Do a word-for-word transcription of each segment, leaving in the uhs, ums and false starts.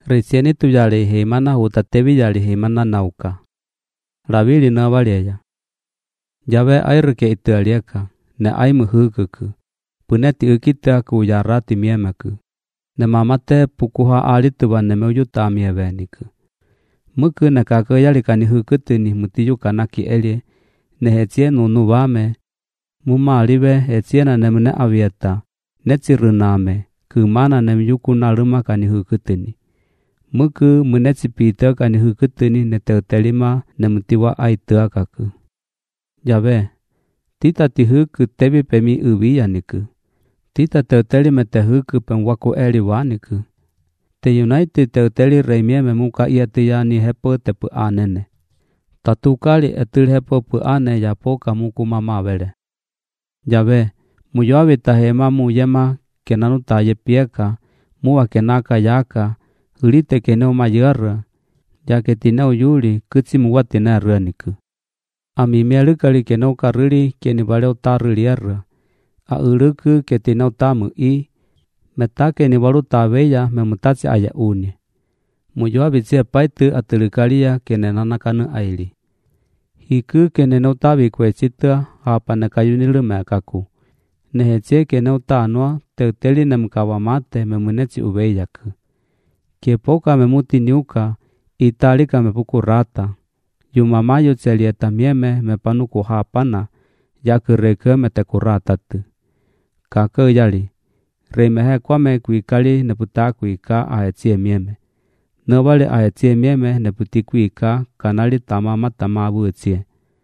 Recieni tu yali himana utatevi yali himana nauka. Ravili na valiya. Jawe airke itu aliaka. Ne aimu hukuku. Puneti ukita ku yarati miemaku. Ne mamate pukuha alituwa ne meujuta mieveniku. Muku ne kaka yali kani hukutu ni mutiyu kanaki elie. Ne hetie nunu wame. Mumaliwe hetie na nemune avieta. Netsiruname. Kumana nemyuku na luma kani hukutu ni. Muku munetsi pita kani hukutu ni ne teutelima ne mutiwa aitua kaku. Jawe. Tita ti huku tebi pemi uwiya niku. Tita teuteli me te huku pen waku eli waniku. Te united teuteli reimie me muka ia tia ni hepo te pu anene. Tatu kali etul hepo pu ane ya poka muku mama vele. Jawe, muyoavi tahema mu yema kenanu ta ye pieka, muwa kenaka yaka, ulite keneo mayara, ya ke tineo yuli kutsi muwa tina raniku. Ami mielukali keneo karili keni valeo tariliara. A uluku ke tineo tamu i, metake ni walu taweya me mutatsi aya uni. Mujoa bitsia paitu atulukalia kene nanakanu aili. Hiku kene no tawi kwe cita hapa na kayunilu mekaku. Nehetie kene utanua teuteli na mkawamate me munetsi uweyaku. Kepoka me muti niuka, italika me puku rata. Yumamayo tselieta mieme me panuku hapana, yaku reke me teku ratatu. Kaka yali, reimehe kwame kuikali ne puta kuika ahetie mieme. Nobale ahetie mieme ne puti kuika kanali tamama tamabu etie.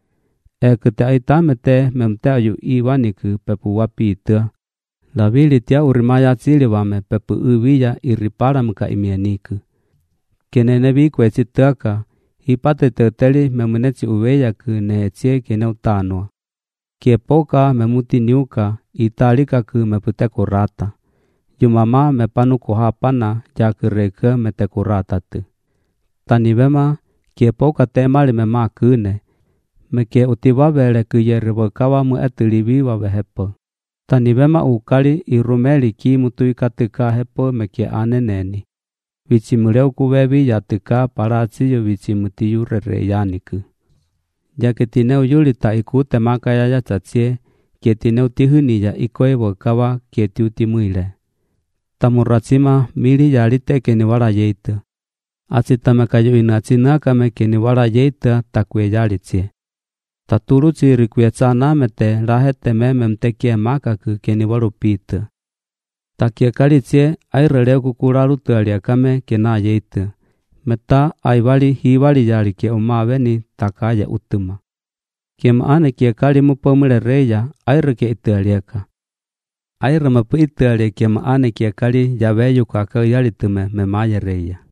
E kute aitamete memte ayu iwaniku pepu wapi itua. Lavili tia urimaya tsili wame pepu uwiya iripara muka imieniku. Kene nebi kwe citaka, hipate teuteli memunetsi uweyaku nehetie kene utanua. Kiepoka memuti niuka, italika ku meputeku rata. Yumama me panuku hapana jaku reke me teku ratatu. Tanibema, kiepoka temali me makune. Meke utiwawele ku yerewakawa mu etuliwi wawe hepo. Tanibema ukali irumeli ki mutui katika hepo meke aneneni. Vici muleu kuwewi yatika paratsiyo vici mutiyu rere yaniku. Jake tineu yuli ta ikute makaya ya tsatsie, kie tineu tihuni ya ikoe wakawa kie tiuti muile. Tamuratsima mili yalite keni wala yeitu. Atsitamekayo inatsinaka me keni wala yeita takwe yalitsie. Taturuchi rikuetsana mete lahete meme mtekie makaku keni walu pitu. Takie kalitsie aireleu kukuralu tualiakame kena yeitu. Meta aiwali hiwali yali kie umaveni takaya utuma. Kiem ane kie kali mupomule reya aire kie itualiaka. Aire mapu itualia kiem ane kie kali yaweyu kaka yali tume memaya reya.